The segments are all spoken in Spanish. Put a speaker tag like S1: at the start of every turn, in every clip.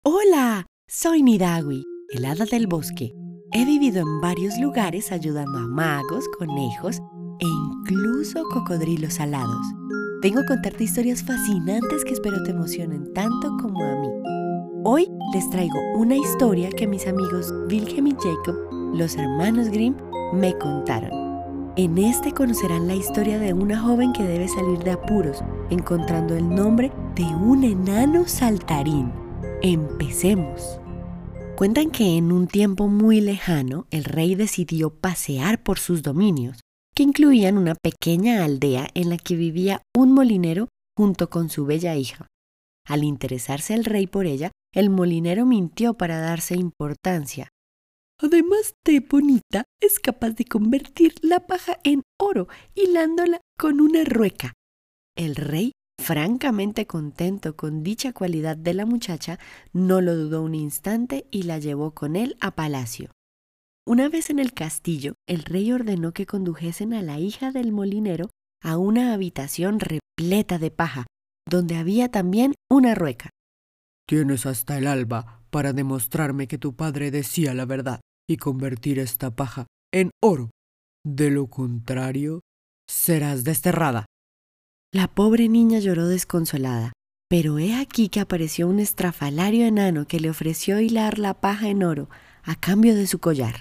S1: Hola, soy Nidawi, el hada del bosque. He vivido en varios lugares ayudando a magos, conejos e incluso cocodrilos alados. Vengo a contarte historias fascinantes que espero te emocionen tanto como a mí. Hoy les traigo una historia que mis amigos Wilhelm y Jacob, los hermanos Grimm, me contaron. En este conocerán la historia de una joven que debe salir de apuros, encontrando el nombre de un enano saltarín. Empecemos. Cuentan que en un tiempo muy lejano, el rey decidió pasear por sus dominios, que incluían una pequeña aldea en la que vivía un molinero junto con su bella hija. Al interesarse el rey por ella, el molinero mintió para darse importancia. Además de bonita, es capaz de convertir la paja en oro, hilándola con una rueca. El rey, francamente contento con dicha cualidad de la muchacha, no lo dudó un instante y la llevó con él a palacio. Una vez en el castillo, el rey ordenó que condujesen a la hija del molinero a una habitación repleta de paja, donde había también una rueca.
S2: Tienes hasta el alba para demostrarme que tu padre decía la verdad y convertir esta paja en oro. De lo contrario, serás desterrada.
S1: La pobre niña lloró desconsolada, pero he aquí que apareció un estrafalario enano que le ofreció hilar la paja en oro a cambio de su collar.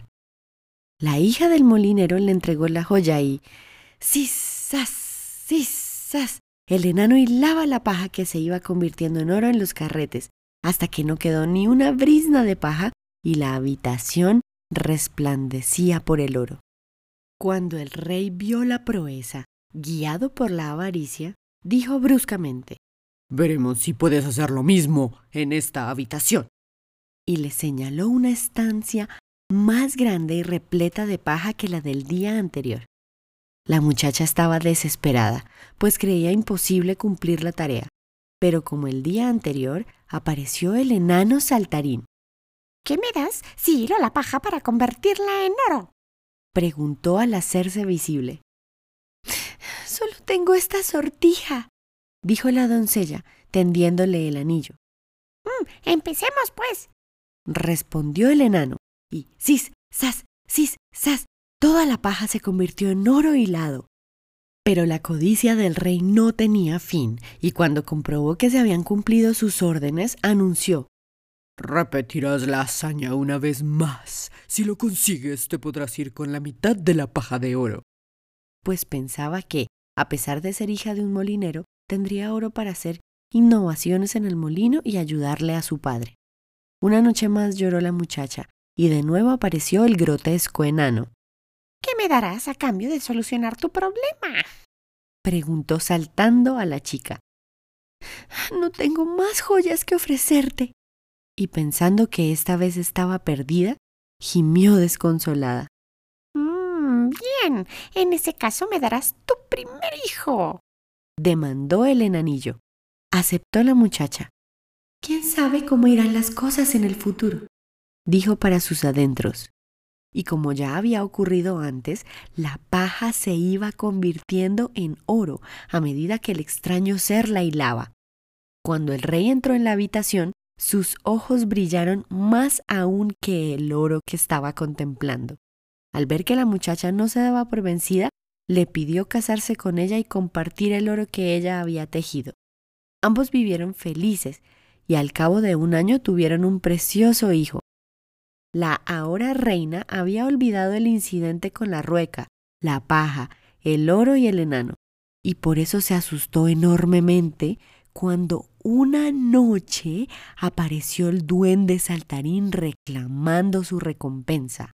S1: La hija del molinero le entregó la joya y ¡zas! ¡Zas! El enano hilaba la paja que se iba convirtiendo en oro en los carretes, hasta que no quedó ni una brizna de paja y la habitación resplandecía por el oro. Cuando el rey vio la proeza, guiado por la avaricia, dijo bruscamente:
S2: Veremos si puedes hacer lo mismo en esta habitación.
S1: Y le señaló una estancia más grande y repleta de paja que la del día anterior. La muchacha estaba desesperada, pues creía imposible cumplir la tarea, pero como el día anterior, apareció el enano saltarín.
S3: ¿Qué me das si hilo la paja para convertirla en oro?,
S1: preguntó al hacerse visible. Solo tengo esta sortija, dijo la doncella, tendiéndole el anillo.
S3: Empecemos, pues,
S1: respondió el enano, y ¡zas! Toda la paja se convirtió en oro hilado. Pero la codicia del rey no tenía fin, y cuando comprobó que se habían cumplido sus órdenes, anunció:
S2: Repetirás la hazaña una vez más. Si lo consigues, te podrás ir con la mitad de la paja de oro.
S1: Pues pensaba que, a pesar de ser hija de un molinero, tendría oro para hacer innovaciones en el molino y ayudarle a su padre. Una noche más lloró la muchacha, y de nuevo apareció el grotesco enano.
S3: ¿qué me darás a cambio de solucionar tu problema?,
S1: preguntó saltando a la chica. No tengo más joyas que ofrecerte. Y pensando que esta vez estaba perdida, gimió desconsolada.
S3: Bien, en ese caso me darás tu primer hijo,
S1: demandó el enanillo. Aceptó la muchacha. ¿Quién sabe cómo irán las cosas en el futuro?, dijo para sus adentros. Y como ya había ocurrido antes, la paja se iba convirtiendo en oro a medida que el extraño ser la hilaba. Cuando el rey entró en la habitación, sus ojos brillaron más aún que el oro que estaba contemplando. Al ver que la muchacha no se daba por vencida, le pidió casarse con ella y compartir el oro que ella había tejido. Ambos vivieron felices y al cabo de un año tuvieron un precioso hijo. La ahora reina había olvidado el incidente con la rueca, la paja, el oro y el enano, y por eso se asustó enormemente cuando una noche apareció el duende saltarín reclamando su recompensa.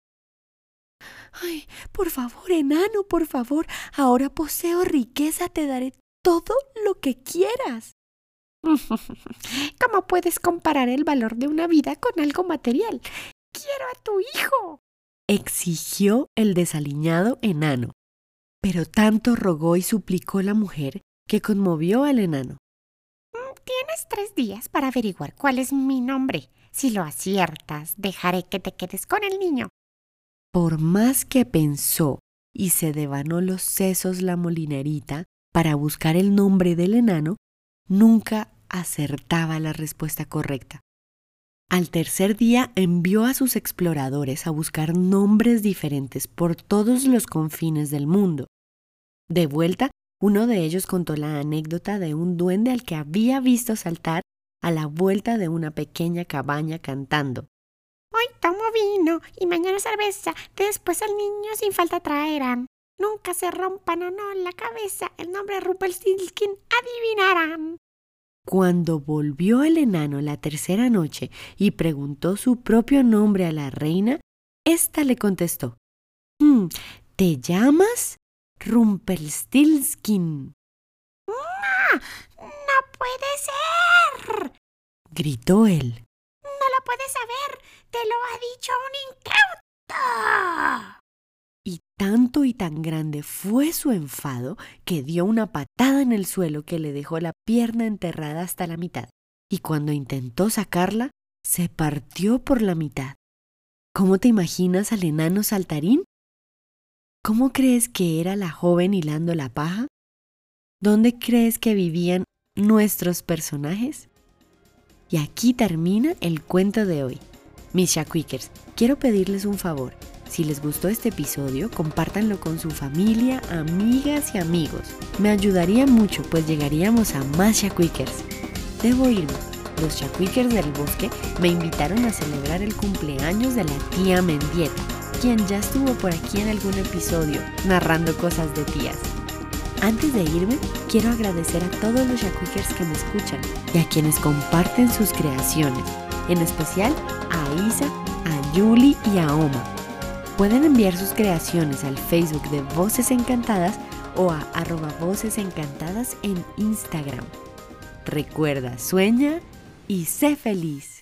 S1: ¡Ay, por favor, enano, por favor! Ahora poseo riqueza, te daré todo lo que quieras.
S3: ¿Cómo puedes comparar el valor de una vida con algo material? ¡Quiero a tu hijo!,
S1: exigió el desaliñado enano. Pero tanto rogó y suplicó la mujer que conmovió al enano.
S3: Tienes 3 días para averiguar cuál es mi nombre. Si lo aciertas, dejaré que te quedes con el niño.
S1: Por más que pensó y se devanó los sesos la molinerita para buscar el nombre del enano, nunca acertaba la respuesta correcta. Al tercer día envió a sus exploradores a buscar nombres diferentes por todos los confines del mundo. De vuelta, uno de ellos contó la anécdota de un duende al que había visto saltar a la vuelta de una pequeña cabaña cantando.
S3: Hoy tomo vino y mañana cerveza, después al niño sin falta traerán. Nunca se rompan o no la cabeza, el nombre Rumpelstiltskin adivinarán.
S1: Cuando volvió el enano la tercera noche y preguntó su propio nombre a la reina, ésta le contestó: ¿Te llamas Rumpelstiltskin?
S3: ¡No puede ser!
S1: Gritó él.
S3: ¡No lo puedes saber! ¡Te lo ha dicho un incauto!
S1: Y tanto y tan grande fue su enfado que dio una patada en el suelo que le dejó la pierna enterrada hasta la mitad. Y cuando intentó sacarla, se partió por la mitad. ¿Cómo te imaginas al enano saltarín? ¿Cómo crees que era la joven hilando la paja? ¿Dónde crees que vivían nuestros personajes? Y aquí termina el cuento de hoy. Mis Shakwikers, quiero pedirles un favor. Si les gustó este episodio, compártanlo con su familia, amigas y amigos. Me ayudaría mucho, pues llegaríamos a más Shakwikers. Debo irme. Los Shakwikers del bosque me invitaron a celebrar el cumpleaños de la tía Mendieta, quien ya estuvo por aquí en algún episodio narrando cosas de tías. Antes de irme, quiero agradecer a todos los Shakwikers que me escuchan y a quienes comparten sus creaciones, en especial a Isa, a Yuli y a Oma. Pueden enviar sus creaciones al Facebook de Voces Encantadas o a @vocesencantadas en Instagram. Recuerda, sueña y sé feliz.